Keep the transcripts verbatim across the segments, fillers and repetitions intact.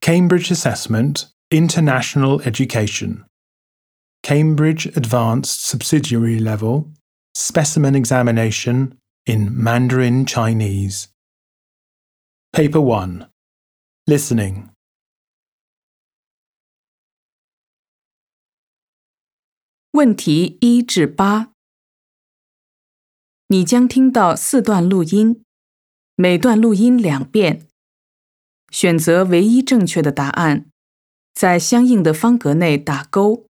Cambridge Assessment International Education, Cambridge Advanced Subsidiary Level Specimen Examination in Mandarin Chinese. Paper one. Listening. 问题一至八，你将听到四段录音，每段录音两遍。选择唯一正确的答案，在相应的方格内打勾。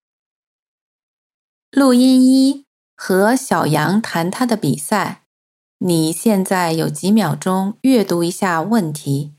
录音一：和小杨谈他的比赛。你现在有几秒钟阅读一下问题。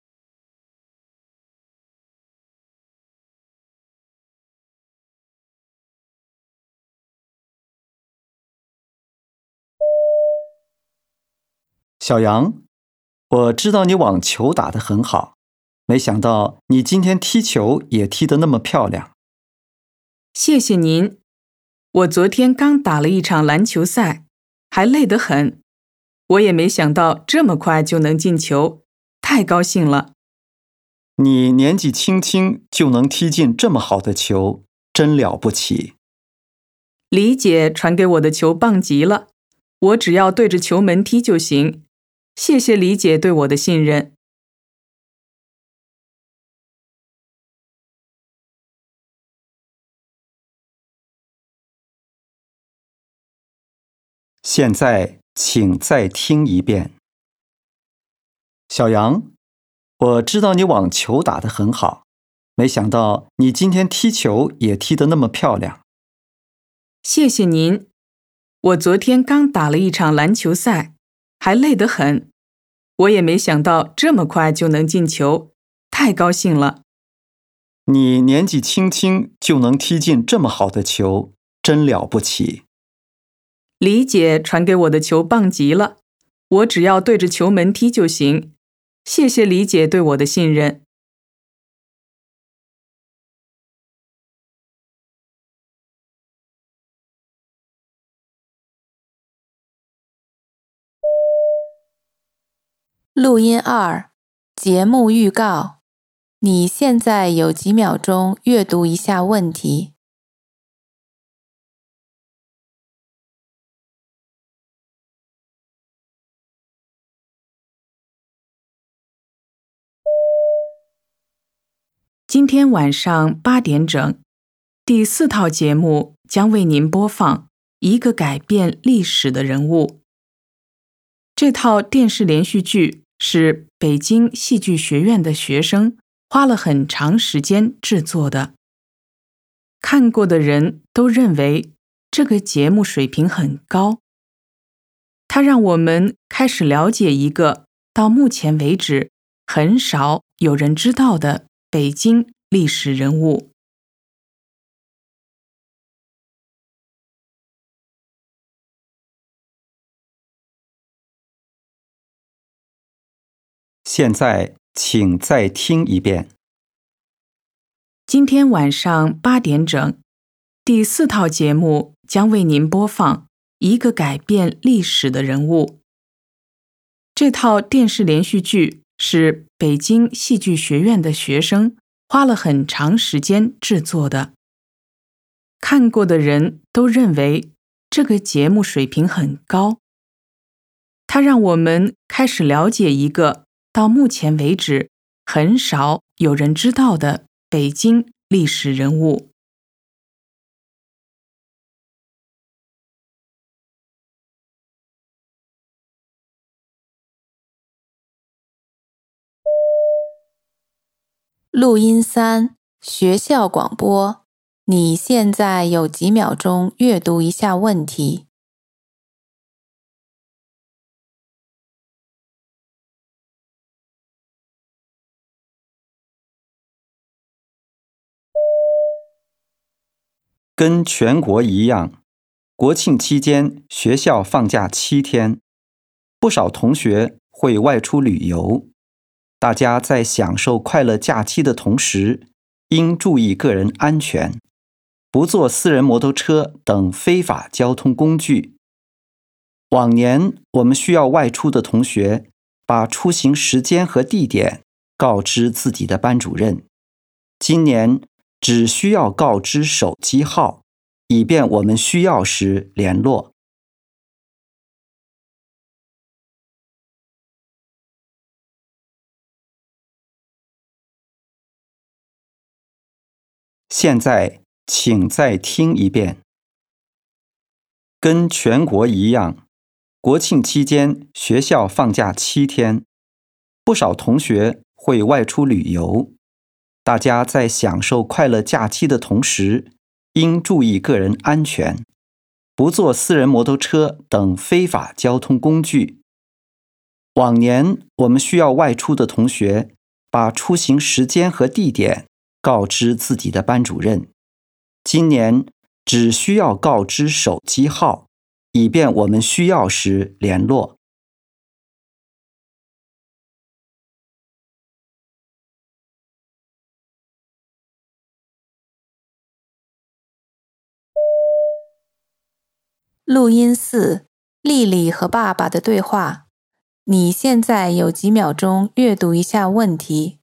小杨，我知道你网球打得很好，没想到你今天踢球也踢得那么漂亮。 谢谢您，我昨天刚打了一场篮球赛，还累得很。我也没想到这么快就能进球，太高兴了。 你年纪轻轻就能踢进这么好的球，真了不起。 李姐传给我的球棒极了，我只要对着球门踢就行。谢谢李姐对我的信任。 现在请再听一遍。小杨，我知道你网球打得很好，没想到你今天踢球也踢得那么漂亮。 谢谢您，我昨天刚打了一场篮球赛，还累得很。我也没想到这么快就能进球，太高兴了。 你年纪轻轻就能踢进这么好的球，真了不起。 李姐传给我的球棒极了，我只要对着球门踢就行。谢谢李姐对我的信任。 录音二：节目预告。你现在有几秒钟阅读一下问题。 今天晚上八点整，第四套节目将为您播放《一个改变历史的人物》。这套电视连续剧是北京戏剧学院的学生花了很长时间制作的。看过的人都认为这个节目水平很高。它让我们开始了解一个到目前为止很少有人知道的北京历史人物。 现在请再听一遍。 今天晚上八点整，第四套节目将为您播放《一个改变历史的人物》。这套电视连续剧是北京戏剧学院的学生花了很长时间制作的。看过的人都认为这个节目水平很高。它让我们开始了解一个到目前为止很少有人知道的北京历史人物。 录音三：学校广播。你现在有几秒钟阅读一下问题。 跟全国一样，国庆期间学校放假七天，不少同学会外出旅游。大家在享受快乐假期的同时，应注意个人安全，不坐私人摩托车等非法交通工具。往年我们需要外出的同学，把出行时间和地点告知自己的班主任，今年只需要告知手机号，以便我们需要时联络。现在，请再听一遍。跟全国一样，国庆期间学校放假七天，不少同学会外出旅游。大家在享受快乐假期的同时，应注意个人安全，不坐私人摩托车等非法交通工具。往年我们需要外出的同学，把出行时间和地点告知自己的班主任，今年只需要告知手机号，以便我们需要时联络。 录音四：丽丽和爸爸的对话。你现在有几秒钟阅读一下问题。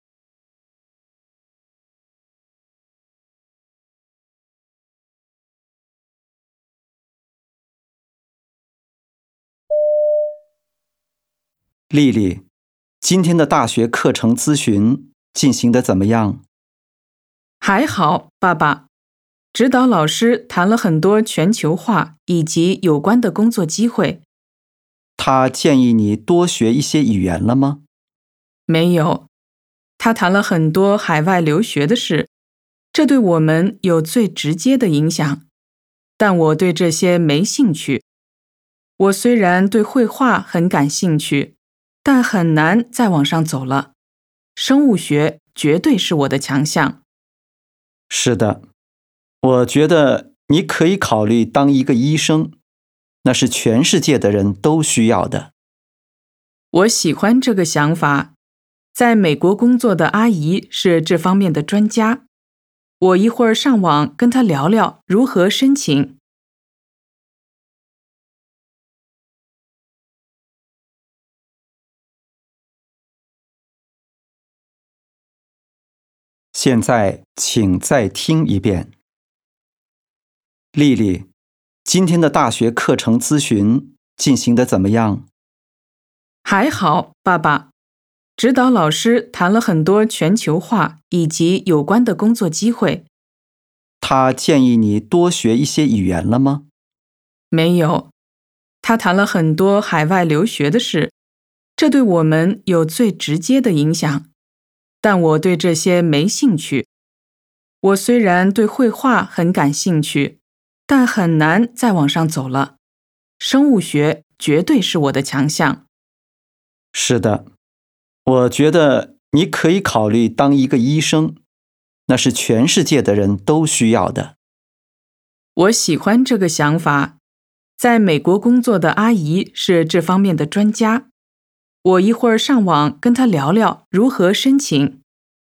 丽丽，今天的大学课程咨询进行得怎么样？ 还好，爸爸。指导老师谈了很多全球化以及有关的工作机会。 他建议你多学一些语言了吗？ 没有。他谈了很多海外留学的事，这对我们有最直接的影响。但我对这些没兴趣。我虽然对绘画很感兴趣，但很难再往上走了。生物学绝对是我的强项。 是的，我觉得你可以考虑当一个医生，那是全世界的人都需要的。 我喜欢这个想法。在美国工作的阿姨是这方面的专家。我一会儿上网跟她聊聊如何申请。 现在，请再听一遍。丽丽，今天的大学课程咨询进行得怎么样？ 还好，爸爸。指导老师谈了很多全球化以及有关的工作机会。 他建议你多学一些语言了吗？ 没有。他谈了很多海外留学的事，这对我们有最直接的影响。但我对这些没兴趣。我虽然对绘画很感兴趣，但很难再往上走了。生物学绝对是我的强项。 是的，我觉得你可以考虑当一个医生，那是全世界的人都需要的。 我喜欢这个想法。在美国工作的阿姨是这方面的专家。我一会儿上网跟她聊聊如何申请。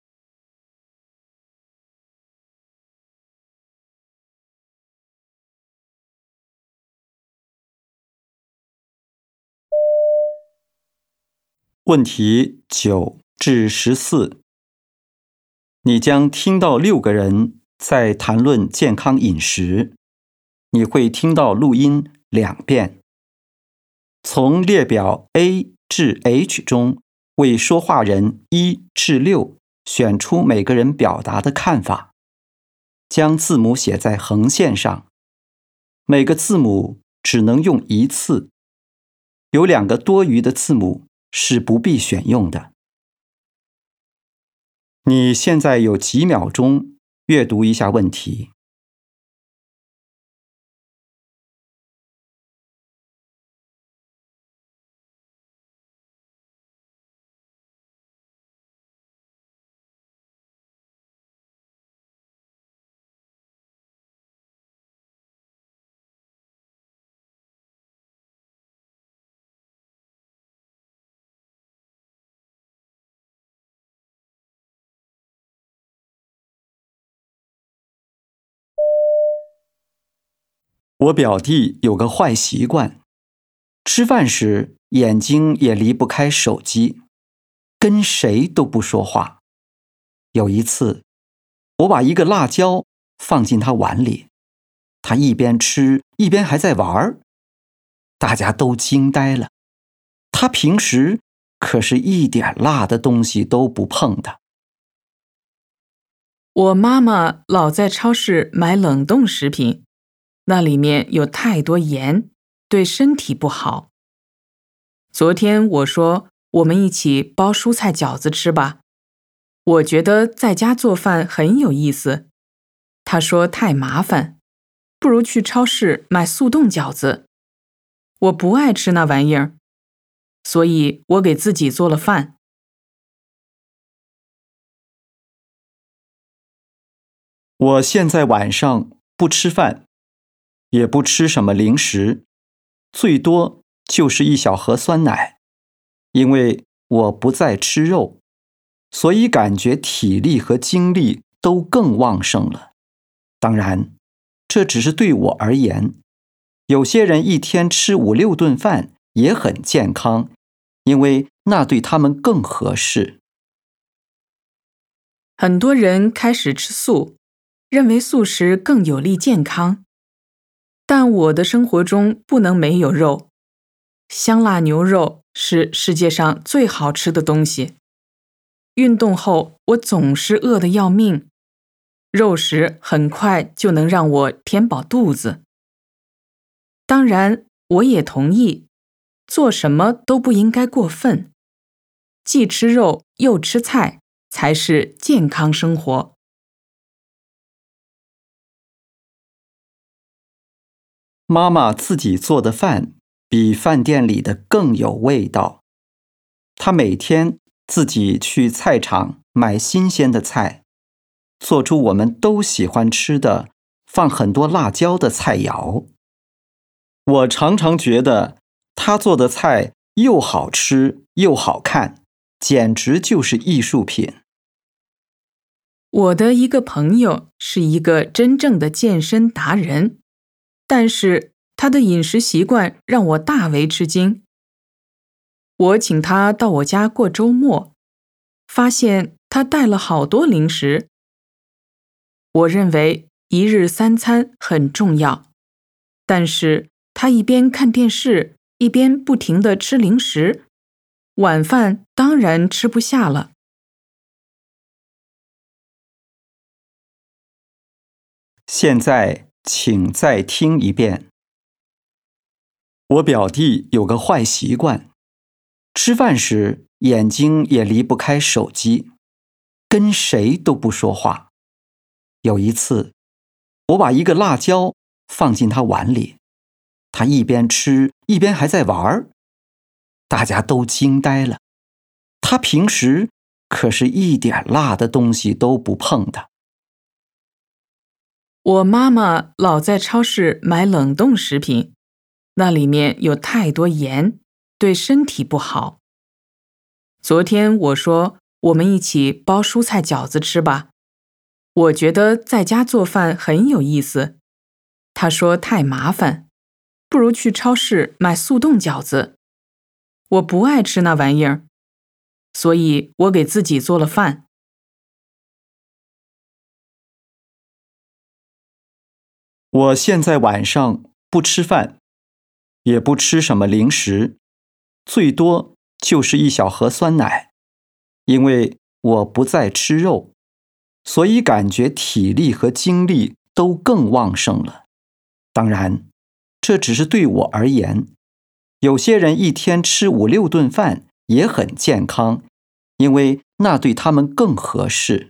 问题九至十四，你将听到六个人在谈论健康饮食，你会听到录音两遍。从列表 A 至 H 中，为说话人一至六选出每个人表达的看法，将字母写在横线上。每个字母只能用一次，有两个多余的字母是不必选用的。你现在有几秒钟阅读一下问题。我表弟有个坏习惯，吃饭时眼睛也离不开手机， 跟谁都不说话。有一次，我把一个辣椒放进他碗里，他一边吃一边还在玩，大家都惊呆了。他平时可是一点辣的东西都不碰的。 我妈妈老在超市买冷冻食品，那里面有太多盐，对身体不好。昨天我说我们一起包蔬菜饺子吃吧，我觉得在家做饭很有意思。她说太麻烦，不如去超市买速冻饺子。我不爱吃那玩意儿，所以我给自己做了饭。 我现在晚上不吃饭，也不吃什么零食，最多就是一小盒酸奶，因为我不再吃肉，所以感觉体力和精力都更旺盛了。当然，这只是对我而言，有些人一天吃五六顿饭也很健康，因为那对他们更合适。 很多人开始吃素，认为素食更有利健康。但我的生活中不能没有肉。香辣牛肉是世界上最好吃的东西。运动后，我总是饿得要命。肉食很快就能让我填饱肚子。当然，我也同意，做什么都不应该过分。既吃肉又吃菜，才是健康生活。 妈妈自己做的饭比饭店里的更有味道。她每天自己去菜场买新鲜的菜，做出我们都喜欢吃的放很多辣椒的菜肴。我常常觉得她做的菜又好吃又好看，简直就是艺术品。 我的一个朋友是一个真正的健身达人，但是他的饮食习惯让我大为吃惊。我请他到我家过周末，发现他带了好多零食。我认为一日三餐很重要，但是他一边看电视，一边不停地吃零食，晚饭当然吃不下了。 现在请再听一遍。我表弟有个坏习惯，吃饭时眼睛也离不开手机，跟谁都不说话。有一次，我把一个辣椒放进他碗里，他一边吃一边还在玩，大家都惊呆了。他平时可是一点辣的东西都不碰的。 我妈妈老在超市买冷冻食品，那里面有太多盐，对身体不好。昨天我说我们一起包蔬菜饺子吃吧，我觉得在家做饭很有意思。她说太麻烦，不如去超市买速冻饺子。我不爱吃那玩意儿，所以我给自己做了饭。 我现在晚上不吃饭，也不吃什么零食，最多就是一小盒酸奶，因为我不再吃肉，所以感觉体力和精力都更旺盛了。当然，这只是对我而言，有些人一天吃五六顿饭也很健康，因为那对他们更合适。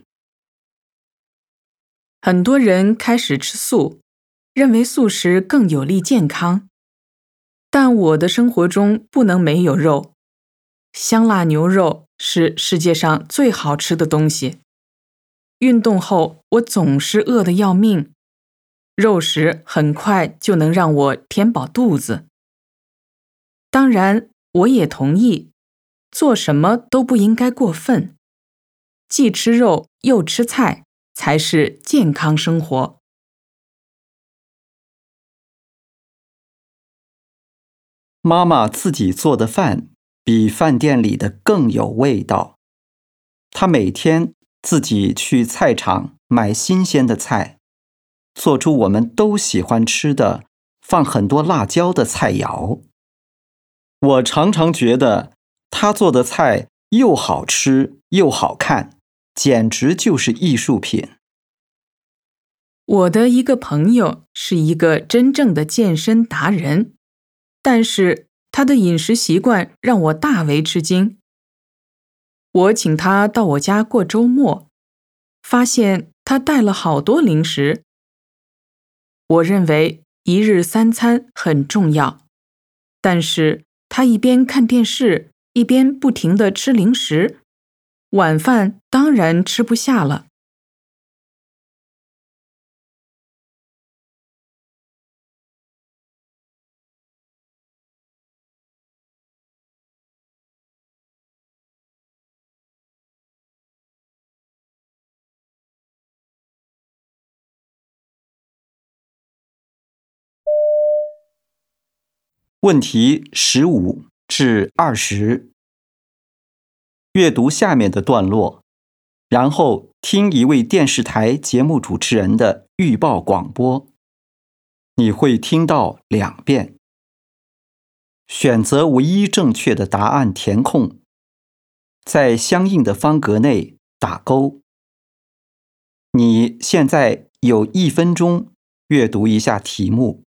很多人开始吃素，认为素食更有利健康。但我的生活中不能没有肉。香辣牛肉是世界上最好吃的东西。运动后，我总是饿得要命。肉食很快就能让我填饱肚子。当然，我也同意，做什么都不应该过分。既吃肉又吃菜，才是健康生活。 妈妈自己做的饭比饭店里的更有味道。 他每天自己去菜场买新鲜的菜，做出我们都喜欢吃的放很多辣椒的菜肴。我常常觉得他做的菜又好吃又好看，简直就是艺术品。 我的一个朋友是一个真正的健身达人，但是他的饮食习惯让我大为吃惊。我请他到我家过周末，发现他带了好多零食。我认为一日三餐很重要，但是他一边看电视，一边不停地吃零食，晚饭当然吃不下了。 问题十五至二十，阅读下面的段落，然后听一位电视台节目主持人的预报广播。你会听到两遍。选择唯一正确的答案填空，在相应的方格内打勾。你现在有一分钟阅读一下题目。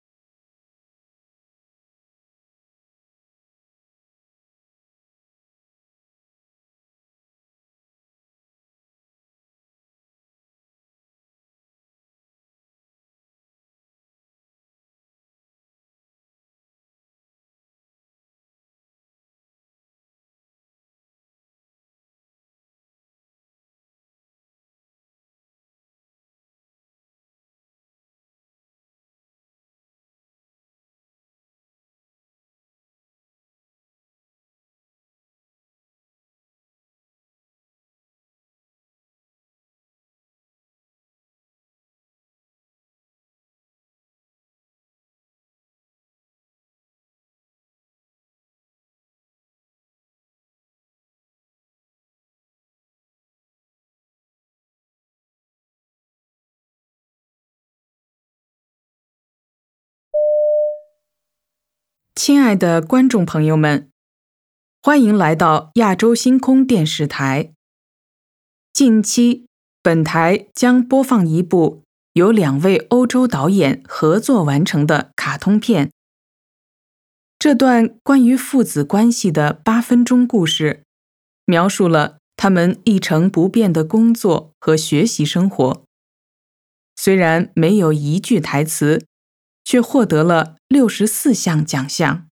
亲爱的观众朋友们，欢迎来到亚洲星空电视台。近期，本台将播放一部由两位欧洲导演合作完成的卡通片。这段关于父子关系的八分钟故事，描述了他们一成不变的工作和学习生活。虽然没有一句台词，却获得了六十四项奖项。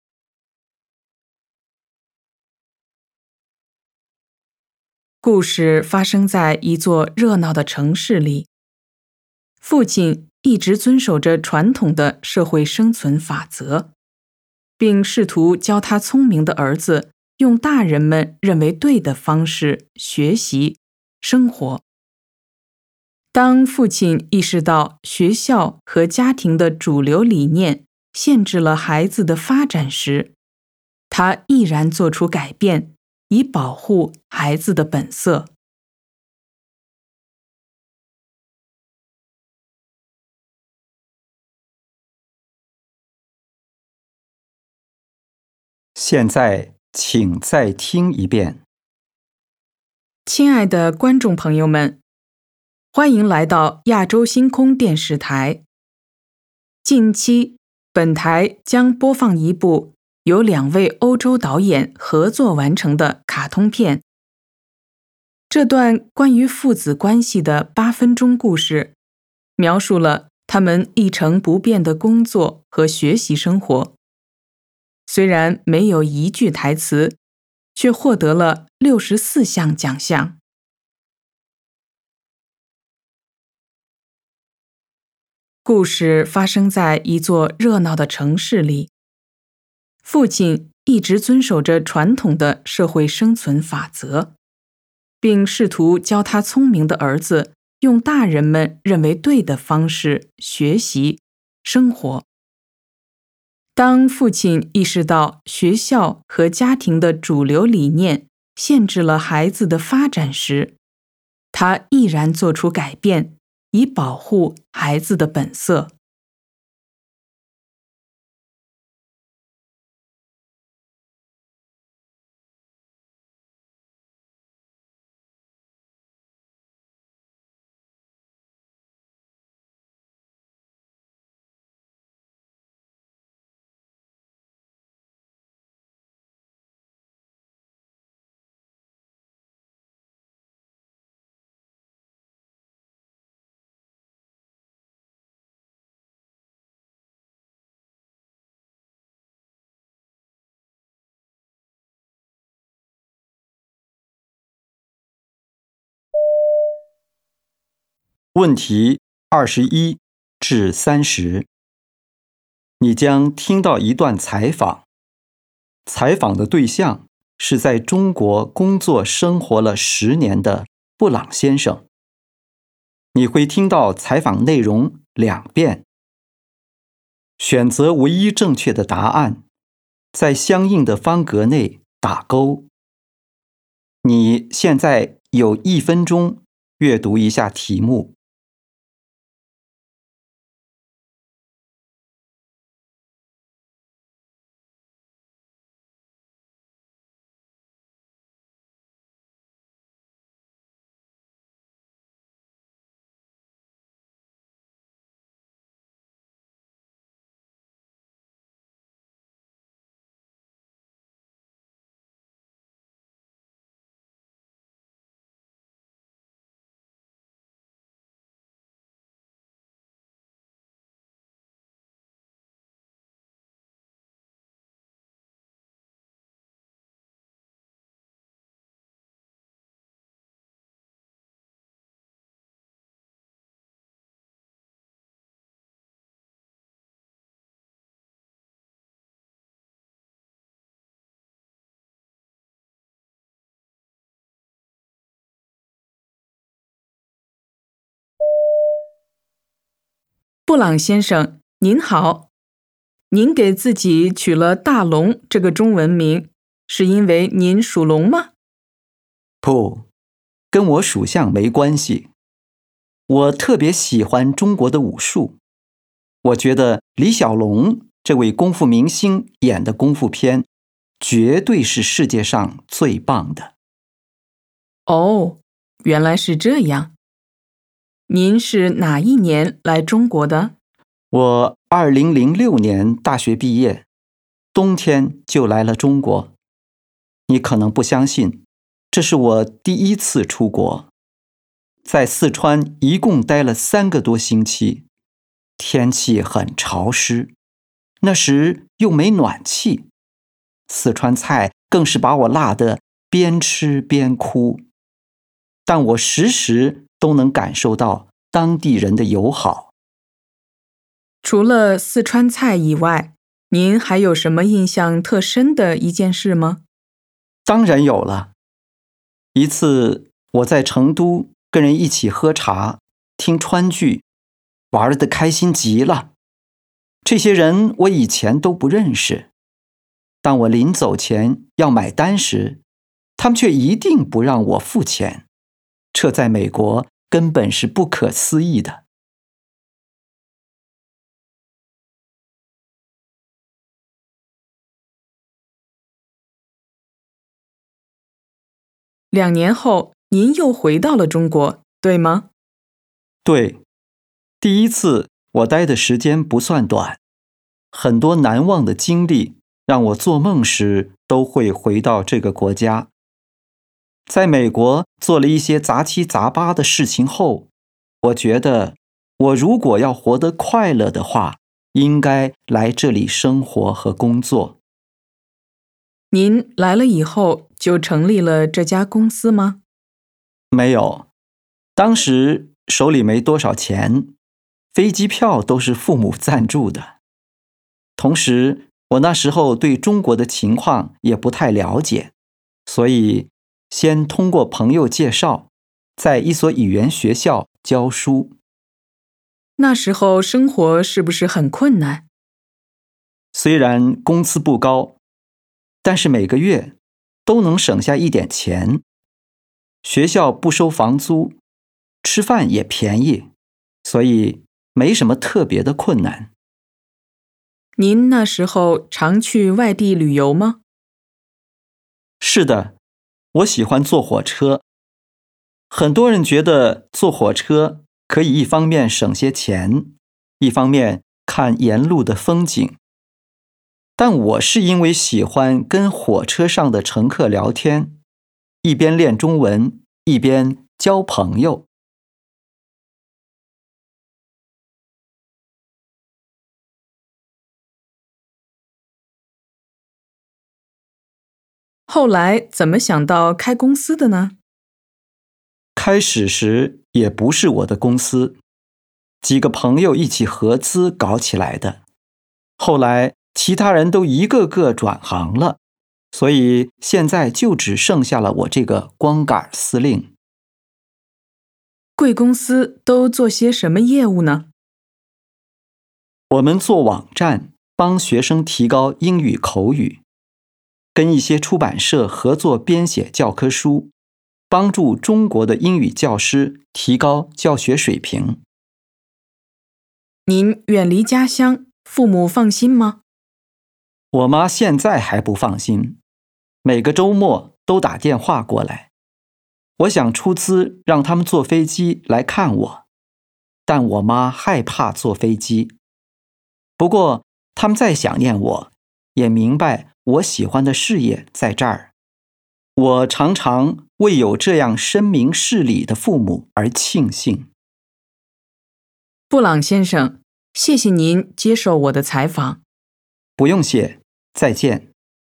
故事发生在一座热闹的城市里。父亲一直遵守着传统的社会生存法则，并试图教他聪明的儿子用大人们认为对的方式学习、生活。当父亲意识到学校和家庭的主流理念限制了孩子的发展时，他毅然做出改变，以保护孩子的本色。 现在，请再听一遍。 亲爱的观众朋友们，欢迎来到亚洲星空电视台。近期，本台将播放一部由两位欧洲导演合作完成的卡通片。这段关于父子关系的八分钟故事，描述了他们一成不变的工作和学习生活。虽然没有一句台词，却获得了六十四项奖项。故事发生在一座热闹的城市里。父亲一直遵守着传统的社会生存法则，并试图教他聪明的儿子用大人们认为对的方式学习、生活。当父亲意识到学校和家庭的主流理念限制了孩子的发展时， 他毅然做出改变，以保护孩子的本色。 问题二十一至三十，你将听到一段采访。采访的对象是在中国工作生活了十年的布朗先生。你会听到采访内容两遍。选择唯一正确的答案，在相应的方格内打勾。你现在有一分钟阅读一下题目。 布朗先生，您好。您给自己取了大龙这个中文名，是因为您属龙吗？ 不，跟我属相没关系。我特别喜欢中国的武术。我觉得李小龙这位功夫明星演的功夫片，绝对是世界上最棒的。 哦，原来是这样。您是哪一年来中国的？ 我二零零六年大学毕业，冬天就来了中国。你可能不相信，这是我第一次出国。在四川一共待了三个多星期，天气很潮湿，那时又没暖气，四川菜更是把我辣得边吃边哭。但我时时都能感受到当地人的友好。 除了四川菜以外，您还有什么印象特深的一件事吗？ 当然有了。一次我在成都跟人一起喝茶，听川剧，玩得开心极了。这些人我以前都不认识，当我临走前要买单时，他们却一定不让我付钱。这在美国根本是不可思议的。 两年后，您又回到了中国，对吗？ 对，第一次我待的时间不算短，很多难忘的经历让我做梦时都会回到这个国家。在美国做了一些杂七杂八的事情后，我觉得我如果要活得快乐的话，应该来这里生活和工作。 您来了以后就成立了这家公司吗？ 没有，当时手里没多少钱，飞机票都是父母赞助的。同时，我那时候对中国的情况也不太了解，所以先通过朋友介绍，在一所语言学校教书。 那时候生活是不是很困难？ 虽然工资不高，但是每个月都能省下一点钱。 学校不收房租，吃饭也便宜，所以没什么特别的困难。 您那时候常去外地旅游吗？ 是的，我喜欢坐火车。很多人觉得坐火车可以一方面省些钱，一方面看沿路的风景。但我是因为喜欢跟火车上的乘客聊天，一边练中文，一边交朋友。 后来怎么想到开公司的呢？ 开始时也不是我的公司，几个朋友一起合资搞起来的。后来其他人都一个个转行了，所以现在就只剩下了我这个光杆司令。 贵公司都做些什么业务呢？ 我们做网站，帮学生提高英语口语，跟一些出版社合作编写教科书，帮助中国的英语教师提高教学水平。 您远离家乡，父母放心吗？ 我妈现在还不放心，每个周末都打电话过来。我想出资让他们坐飞机来看我，但我妈害怕坐飞机。不过他们再想念我，也明白我喜欢的事业在这儿。我常常为有这样深明事理的父母而庆幸。 布朗先生，谢谢您接受我的采访。 不用谢，再见。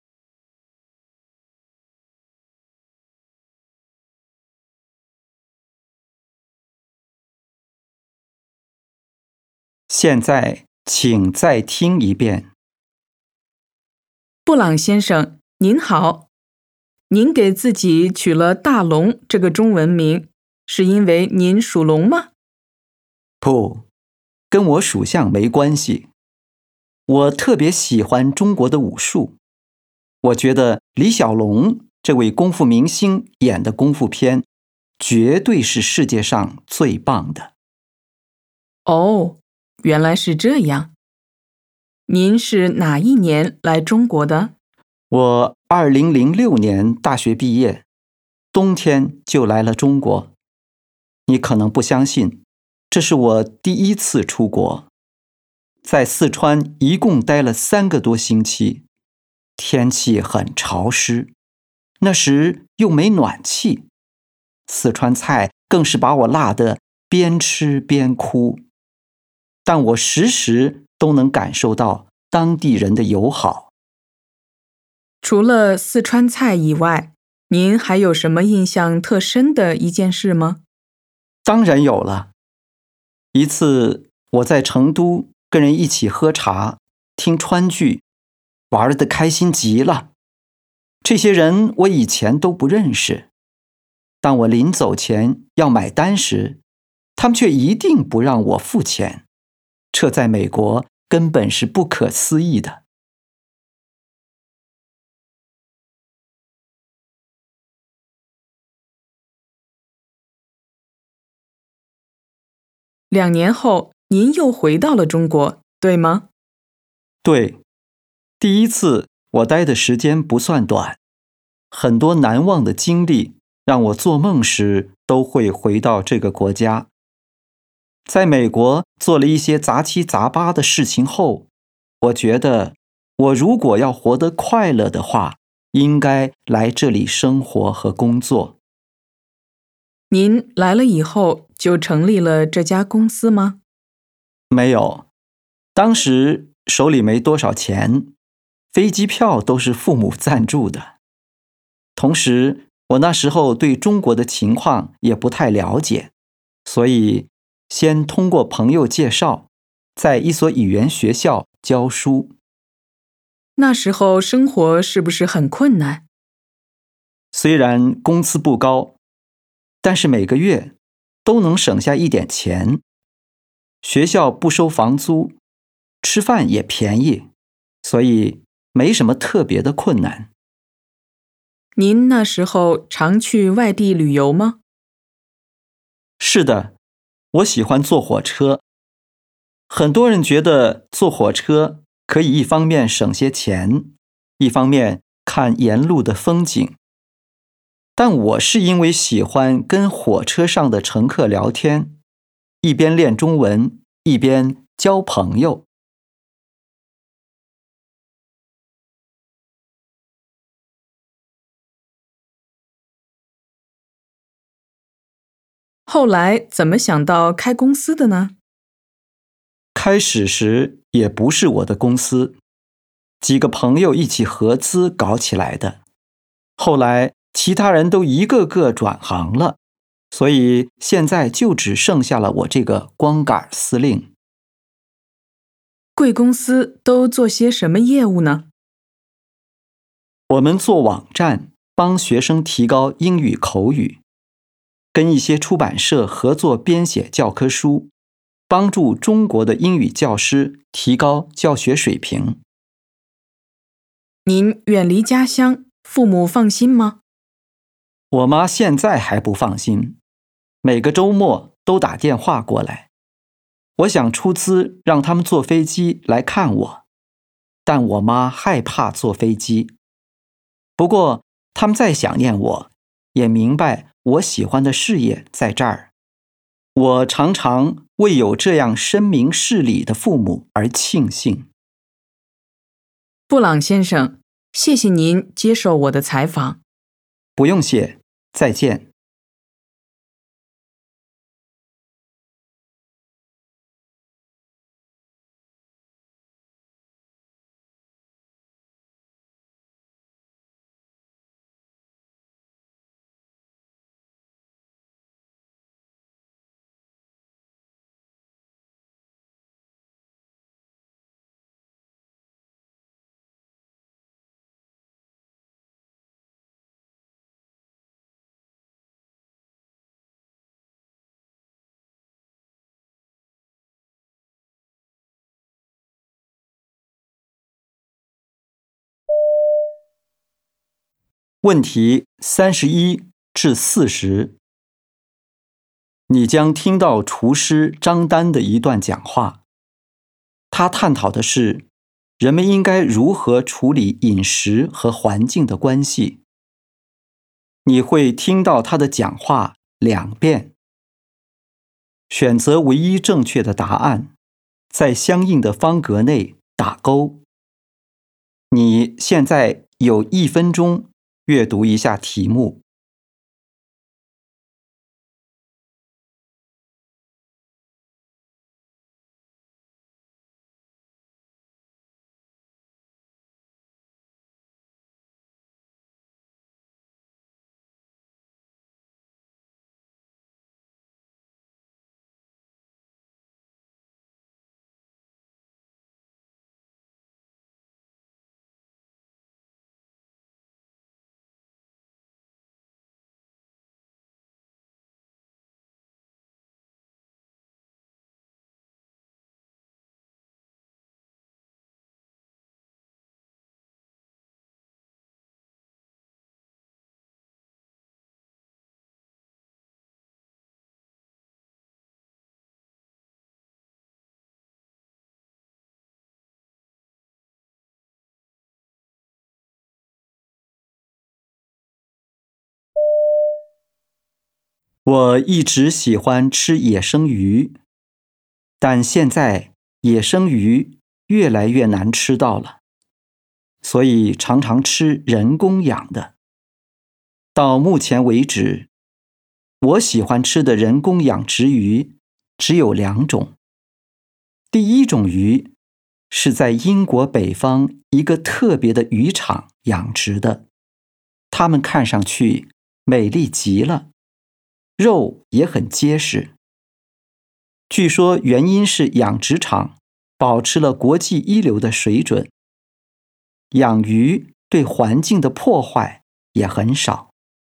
现在请再听一遍。 布朗先生，您好。您给自己取了大龙这个中文名，是因为您属龙吗？ 不，跟我属相没关系。我特别喜欢中国的武术。我觉得李小龙这位功夫明星演的功夫片，绝对是世界上最棒的。 哦，原来是这样。您是哪一年来中国的？ 我二零零六年大学毕业，冬天就来了中国。你可能不相信，这是我第一次出国。在四川一共待了三个多星期，天气很潮湿，那时又没暖气，四川菜更是把我辣得边吃边哭。但我时时都能感受到当地人的友好。 除了四川菜以外，您还有什么印象特深的一件事吗？ 当然有了。一次我在成都跟人一起喝茶，听川剧，玩得开心极了。这些人我以前都不认识，当我临走前要买单时，他们却一定不让我付钱，这在美国根本是不可思议的。 两年后，您又回到了中国，对吗？ 对，第一次我待的时间不算短，很多难忘的经历让我做梦时都会回到这个国家。在美国做了一些杂七杂八的事情后，我觉得我如果要活得快乐的话，应该来这里生活和工作。 您来了以后就成立了这家公司吗？ 没有，当时手里没多少钱，飞机票都是父母赞助的。同时，我那时候对中国的情况也不太了解，所以先通过朋友介绍，在一所语言学校教书。 那时候生活是不是很困难？ 虽然工资不高，但是每个月都能省下一点钱。学校不收房租，吃饭也便宜，所以没什么特别的困难。 您那时候常去外地旅游吗？ 是的，我喜欢坐火车。很多人觉得坐火车可以一方面省些钱，一方面看沿路的风景。但我是因为喜欢跟火车上的乘客聊天，一边练中文，一边交朋友。 后来怎么想到开公司的呢？ 开始时也不是我的公司，几个朋友一起合资搞起来的。后来其他人都一个个转行了，所以现在就只剩下了我这个光杆司令。 贵公司都做些什么业务呢？ 我们做网站，帮学生提高英语口语，跟一些出版社合作编写教科书，帮助中国的英语教师提高教学水平。 您远离家乡，父母放心吗？ 我妈现在还不放心，每个周末都打电话过来。我想出资让他们坐飞机来看我，但我妈害怕坐飞机。不过他们再想念我，也明白我喜欢的事业在这儿。我常常为有这样深明事理的父母而庆幸。 布朗先生，谢谢您接受我的采访。 不用谢，再见。问题三十一至四十，你将听到厨师张丹的一段讲话。他探讨的是人们应该如何处理饮食和环境的关系。你会听到他的讲话两遍。选择唯一正确的答案，在相应的方格内打勾。你现在有一分钟阅读一下题目。我一直喜欢吃野生鱼，但现在野生鱼越来越难吃到了，所以常常吃人工养的。到目前为止，我喜欢吃的人工养殖鱼只有两种。第一种鱼是在英国北方一个特别的渔场养殖的，它们看上去美丽极了，肉也很结实。据说原因是养殖场保持了国际一流的水准，养鱼对环境的破坏也很少。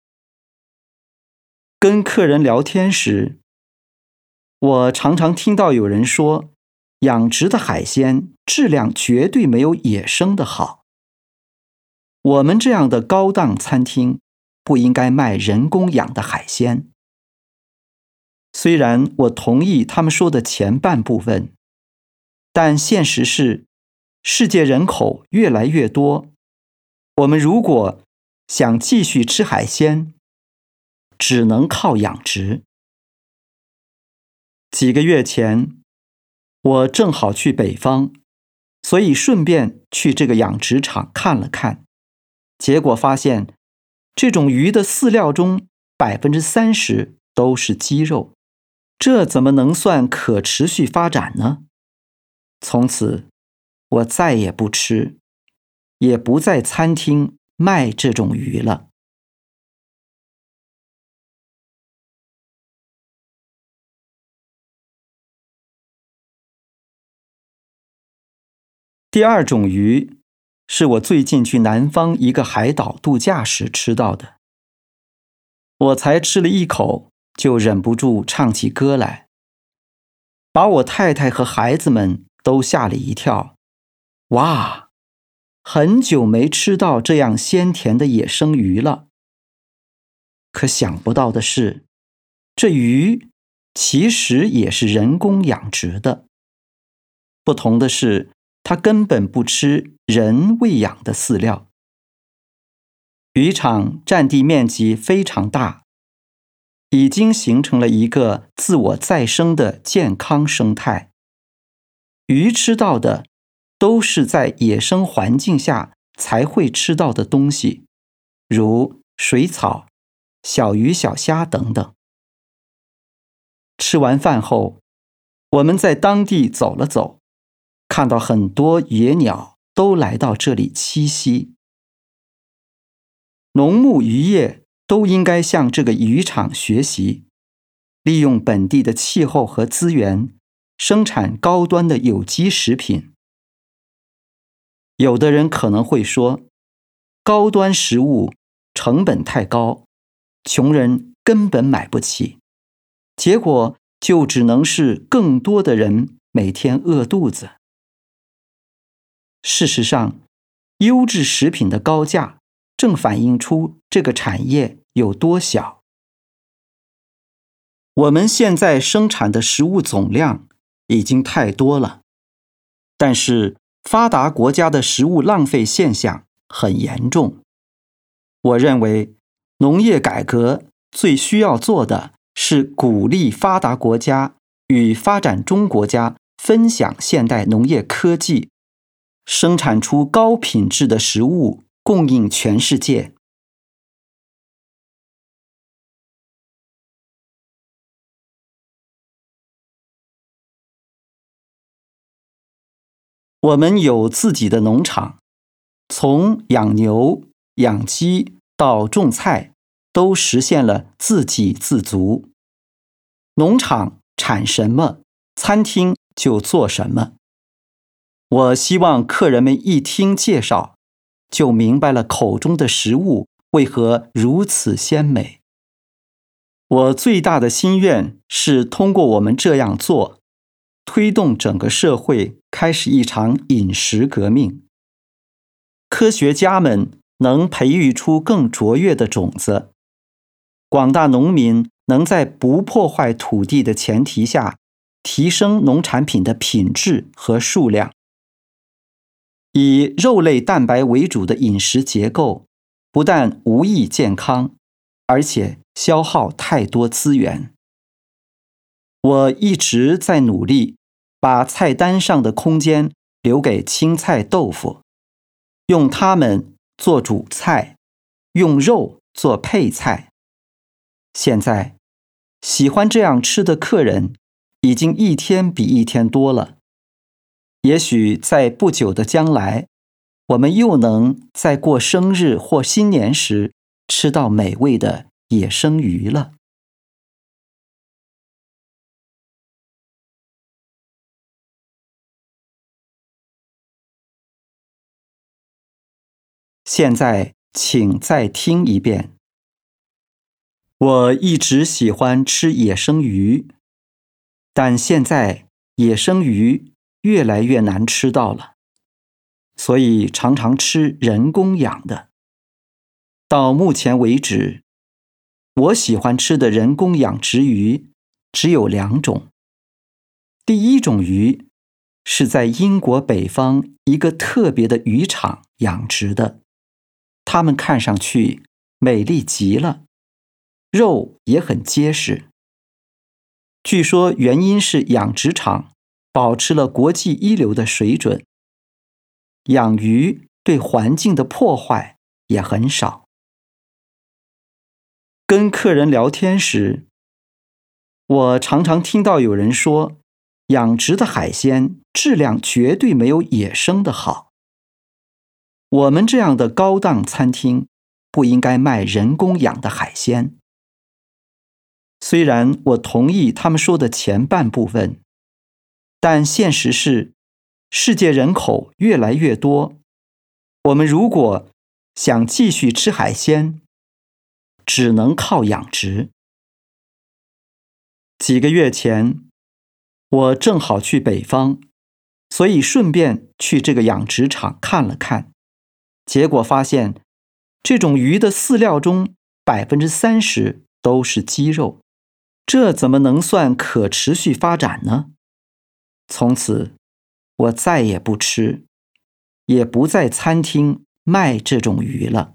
跟客人聊天时，我常常听到有人说，养殖的海鲜质量绝对没有野生的好。 我们这样的高档餐厅不应该卖人工养的海鲜。虽然我同意他们说的前半部分，但现实是，世界人口越来越多，我们如果想继续吃海鲜，只能靠养殖。几个月前，我正好去北方，所以顺便去这个养殖场看了看，结果发现，这种鱼的饲料中 百分之三十 都是鸡肉，这怎么能算可持续发展呢？从此，我再也不吃，也不在餐厅卖这种鱼了。第二种鱼是我最近去南方一个海岛度假时吃到的。我才吃了一口，就忍不住唱起歌来，把我太太和孩子们都吓了一跳。哇，很久没吃到这样鲜甜的野生鱼了。可想不到的是，这鱼其实也是人工养殖的。不同的是，它根本不吃人喂养的饲料。渔场占地面积非常大，已经形成了一个自我再生的健康生态。鱼吃到的都是在野生环境下才会吃到的东西，如水草、小鱼小虾等等。吃完饭后，我们在当地走了走，看到很多野鸟都来到这里栖息。农牧渔业都应该向这个渔场学习，利用本地的气候和资源，生产高端的有机食品。有的人可能会说，高端食物成本太高，穷人根本买不起，结果就只能是更多的人每天饿肚子。事实上，优质食品的高价正反映出这个产业有多小。我们现在生产的食物总量已经太多了，但是发达国家的食物浪费现象很严重。我认为，农业改革最需要做的是鼓励发达国家与发展中国家分享现代农业科技，生产出高品质的食物，供应全世界。我们有自己的农场，从养牛、养鸡到种菜，都实现了自给自足。农场产什么，餐厅就做什么。我希望客人们一听介绍，就明白了口中的食物为何如此鲜美。我最大的心愿是通过我们这样做，推动整个社会开始一场饮食革命。科学家们能培育出更卓越的种子，广大农民能在不破坏土地的前提下，提升农产品的品质和数量。以肉类蛋白为主的饮食结构，不但无益健康，而且消耗太多资源。我一直在努力，把菜单上的空间留给青菜豆腐，用它们做主菜，用肉做配菜。现在，喜欢这样吃的客人已经一天比一天多了。也许在不久的将来，我们又能在过生日或新年时吃到美味的野生鱼了。现在，请再听一遍。我一直喜欢吃野生鱼，但现在野生鱼越来越难吃到了，所以常常吃人工养的。 到目前为止，我喜欢吃的人工养殖鱼只有两种。第一种鱼是在英国北方一个特别的渔场养殖的，它们看上去美丽极了，肉也很结实。据说原因是养殖场保持了国际一流的水准，养鱼对环境的破坏也很少。跟客人聊天时，我常常听到有人说，养殖的海鲜质量绝对没有野生的好。我们这样的高档餐厅不应该卖人工养的海鲜。虽然我同意他们说的前半部分，但现实是，世界人口越来越多，我们如果想继续吃海鲜，只能靠养殖。几个月前，我正好去北方，所以顺便去这个养殖场看了看，结果发现，这种鱼的饲料中 百分之三十 都是鸡肉，这怎么能算可持续发展呢？从此，我再也不吃，也不在餐厅卖这种鱼了。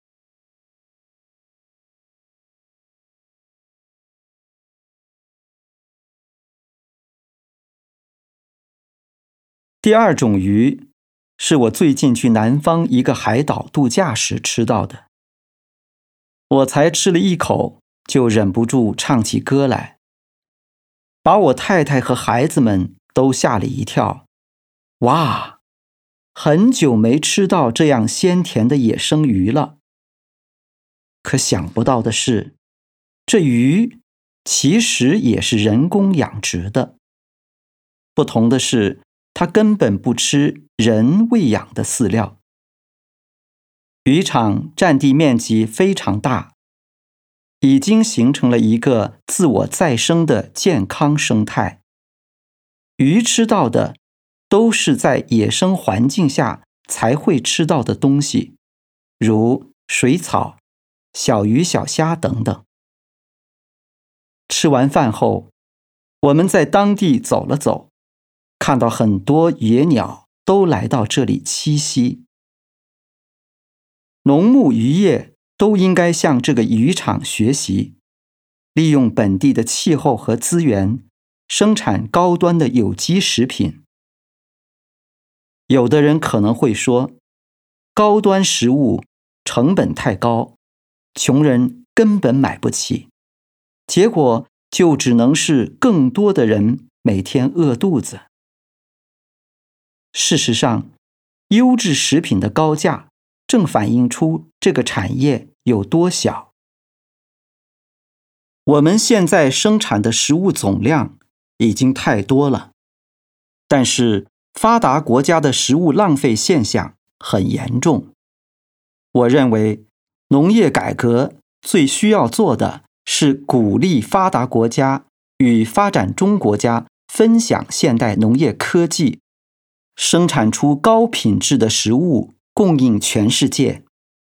第二种鱼是我最近去南方一个海岛度假时吃到的。我才吃了一口，就忍不住唱起歌来，把我太太和孩子们都吓了一跳。哇，很久没吃到这样鲜甜的野生鱼了。可想不到的是，这鱼其实也是人工养殖的。不同的是，它根本不吃人喂养的饲料。渔场占地面积非常大，已经形成了一个自我再生的健康生态。鱼吃到的都是在野生环境下才会吃到的东西，如水草、小鱼小虾等等。吃完饭后，我们在当地走了走，看到很多野鸟都来到这里栖息。农牧渔业都应该向这个渔场学习，利用本地的气候和资源，生产高端的有机食品。有的人可能会说，高端食物成本太高，穷人根本买不起，结果就只能是更多的人每天饿肚子。事实上，优质食品的高价正反映出这个产业有多小。我们现在生产的食物总量已经太多了，但是发达国家的食物浪费现象很严重。我认为，农业改革最需要做的是鼓励发达国家与发展中国家分享现代农业科技，生产出高品质的食物，供应全世界。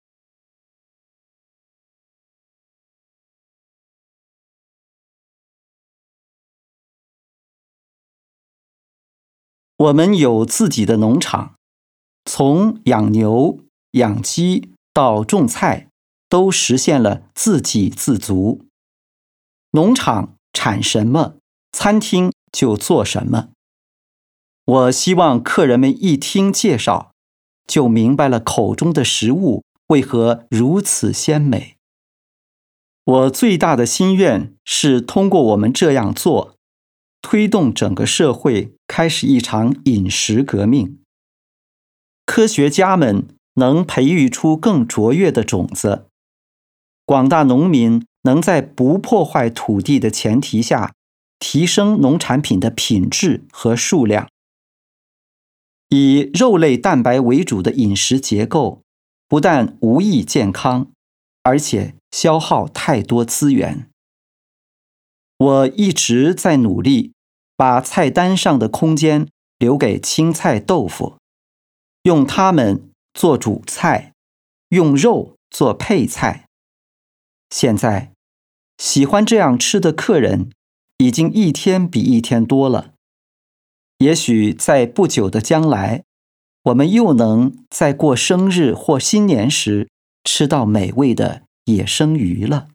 我们有自己的农场，从养牛、养鸡到种菜，都实现了自给自足。农场产什么，餐厅就做什么。我希望客人们一听介绍，就明白了口中的食物为何如此鲜美。我最大的心愿是通过我们这样做，推动整个社会开始一场饮食革命。科学家们能培育出更卓越的种子，广大农民能在不破坏土地的前提下，提升农产品的品质和数量。以肉类蛋白为主的饮食结构，不但无益健康，而且消耗太多资源。我一直在努力，把菜单上的空间留给青菜豆腐，用它们做主菜，用肉做配菜。现在，喜欢这样吃的客人已经一天比一天多了。也许在不久的将来，我们又能在过生日或新年时吃到美味的野生鱼了。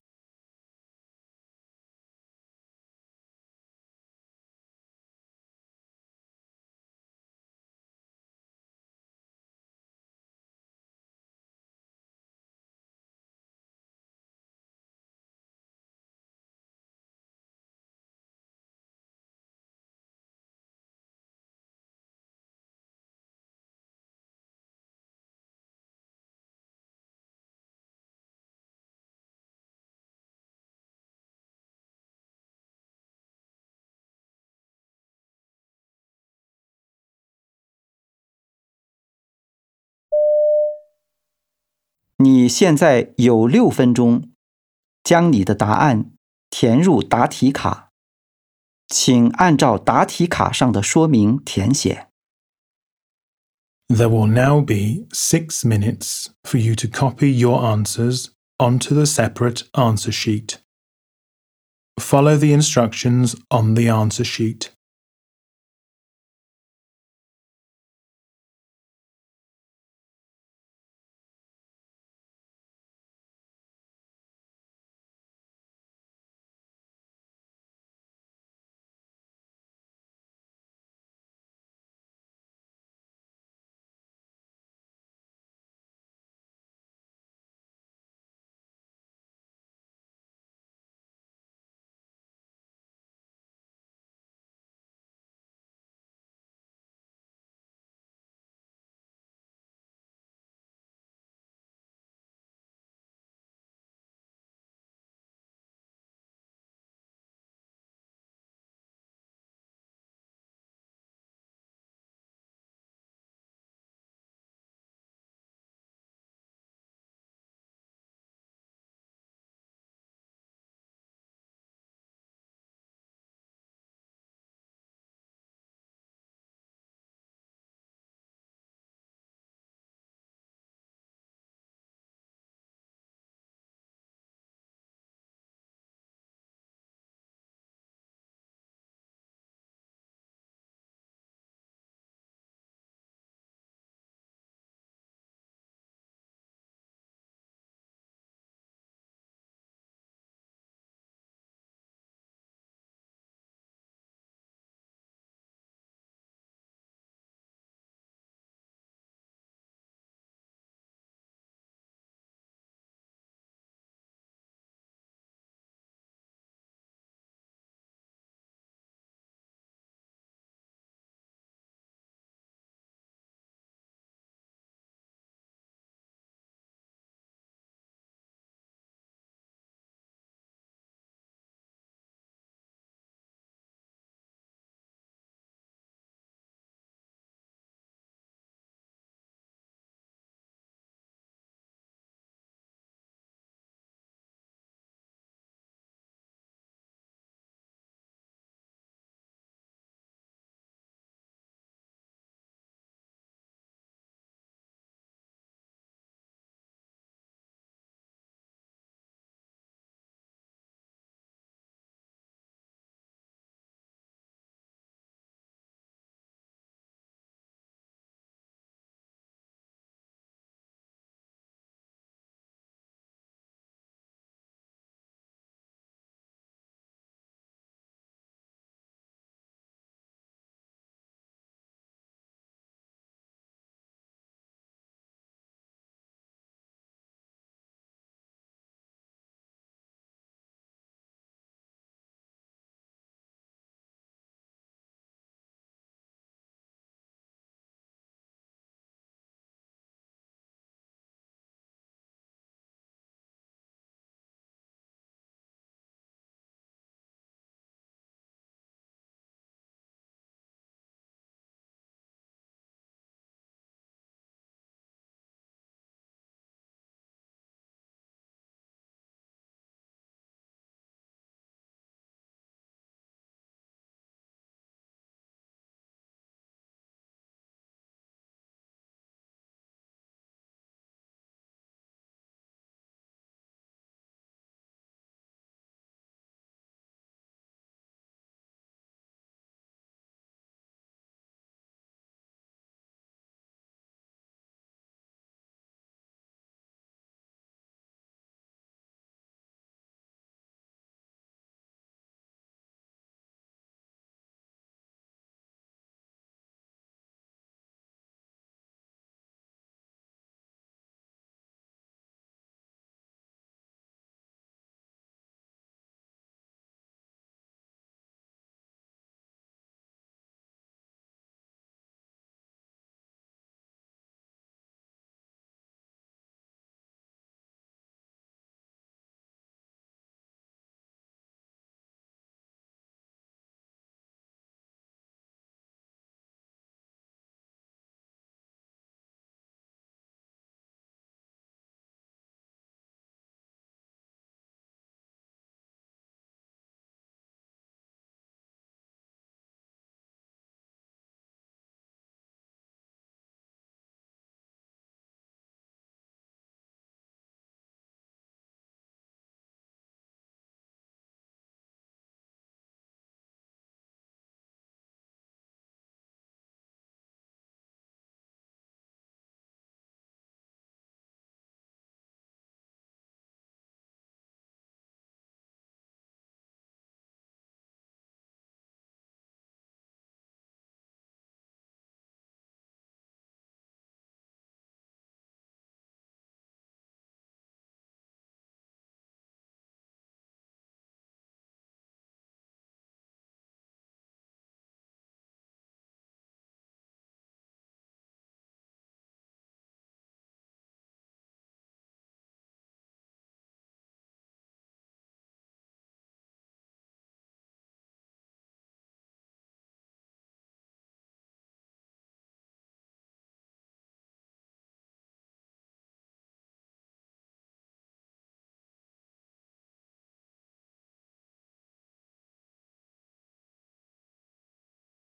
你现在有六分钟，将你的答案填入答题卡，请按照答题卡上的说明填写。 There will now be six minutes for you to copy your answers onto the separate answer sheet. Follow the instructions on the answer sheet.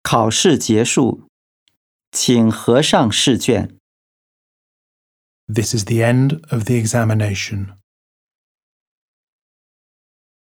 考试结束，请合上试卷。 This is the end of the examination.